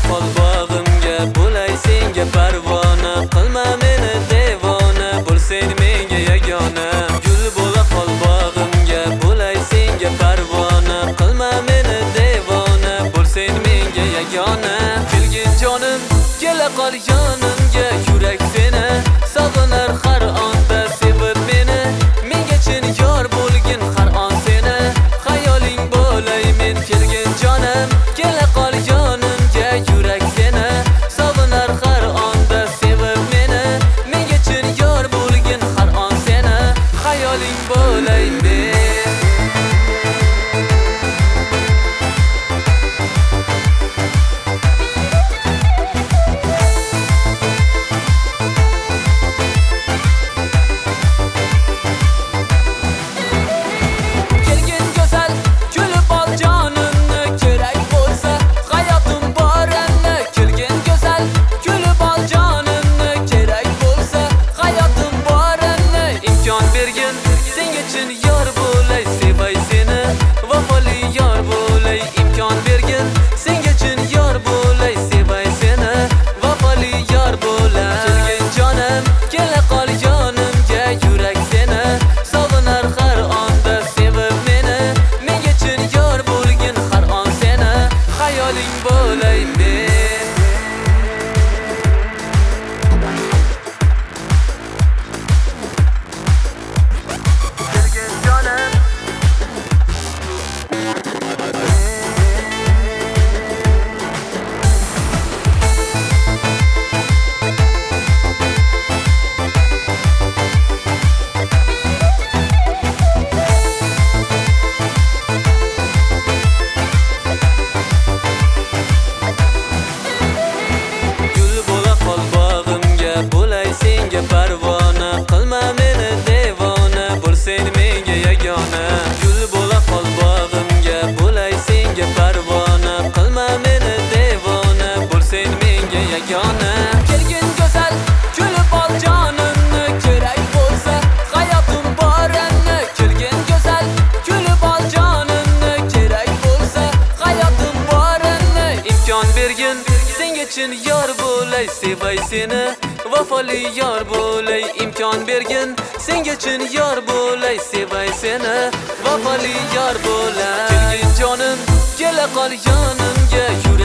qol bog'imga, bo'lay senga parvona. Qilma meni devona, bo'lsang menga yagona. Gul bo'la qol bog'imga, bo'lay senga parvona. Qilma meni devona, bo'lsang menga yagona. Kelgin jonim, kela qol yonimga, yurak seni sog'inar har onda. Sevib meni, menga chin yor bo'lgin har on seni xayoling bo'lay men. Kelgin jonim, kela qol yonimga, yurak seni sog'inar har onda. Sevib meni, menga chin yor bo'lgin har on seni xayoling bo'lay men. Senga chin yor bo'lay, sevay seni vafoli yor bo'lay. Imkon bergin, senga chin yor bo'lay, sevay seni vafoli yor bo'lay. Kelgin jonim, kela qol yonimga, yurak seni sog'inar har onda. Sevib meni, menga chin yor bo'lgin har on seni xayoling bo'lay men. Senga parvona, qilma meni devona, bo'lsang menga yagona. Gul bo'la qol bog'imga, bo'lay senga parvona. Qilma meni devona, bo'lsang menga yagona. Kelgin go'zal, kulib ol jonimni, kerak bo'lsa hayotim borini. Kelgin go'zal, kulib ol jonimni, kerak bo'lsa hayotim borini. Imkon bergin, senga chin yor bo'lay, sevay seni vafoli yor bo'lay. Imkon bergin, senga chin yor bo'lay, sevay seni vafoli yor bo'lay. Kelgin jonim, kela qol yonimga.